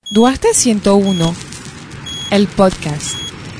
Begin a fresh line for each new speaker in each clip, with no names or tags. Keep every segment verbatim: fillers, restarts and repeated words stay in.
Duarte ciento uno, el podcast.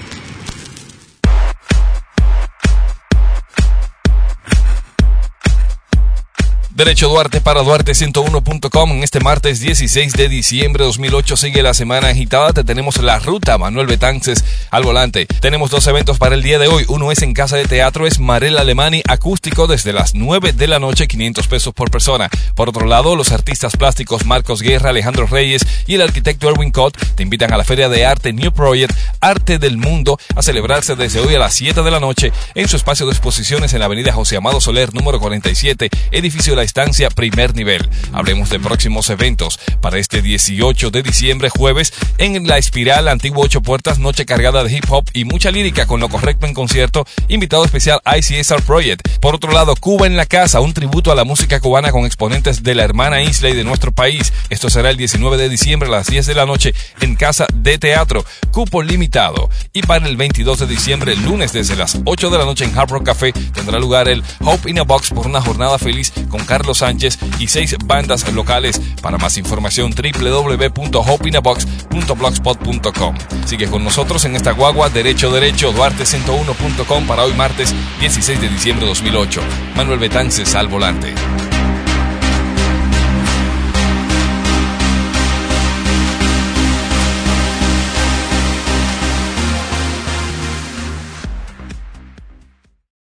Derecho Duarte para Duarte ciento uno punto com. En este martes dieciséis de diciembre de dos mil ocho sigue la semana agitada. Te tenemos la ruta Manuel Betances al volante. Tenemos dos eventos para el día de hoy. Uno es en Casa de Teatro, es Marel Alemani acústico desde las nueve de la noche, quinientos pesos por persona. Por otro lado, los artistas plásticos Marcos Guerra, Alejandro Reyes y el arquitecto Erwin Cott te invitan a la Feria de Arte New Project Arte del Mundo a celebrarse desde hoy a las siete de la noche en su espacio de exposiciones en la avenida José Amado Soler, número cuarenta y siete, edificio de la Estancia, primer nivel. Hablemos de próximos eventos. Para este dieciocho de diciembre, jueves, en La Espiral, Antiguo Ocho Puertas, noche cargada de hip hop y mucha lírica con lo correcto en concierto. Invitado especial I C S R Project. Por otro lado, Cuba en la Casa, un tributo a la música cubana con exponentes de la hermana isla y de nuestro país. Esto será el diecinueve de diciembre a las diez de la noche en Casa de Teatro. Cupo limitado. Y para el veintidós de diciembre, el lunes, desde las ocho de la noche en Hard Rock Café, tendrá lugar el Hope in a Box por una jornada feliz con Carlos Sánchez y seis bandas locales. Para más información, doble u doble u doble u punto hope in a box punto blogspot punto com. Sigue con nosotros en esta guagua Derecho Derecho, Duarte ciento uno punto com para hoy martes dieciséis de diciembre de dos mil ocho. Manuel Betances al volante.